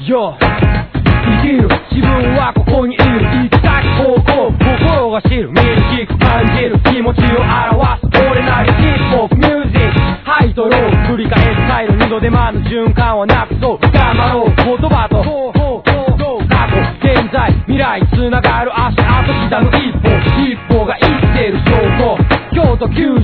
よ生きる自分はここにいる行きたい方向心が知る見る聞く感じる気持ちを表す俺なりヒップホップミュージックハイとロー繰り返す回路二度手間の循環はなくそう頑張ろう言葉と過去現在未来つながる足跡刻む一歩が生きてる証拠京都9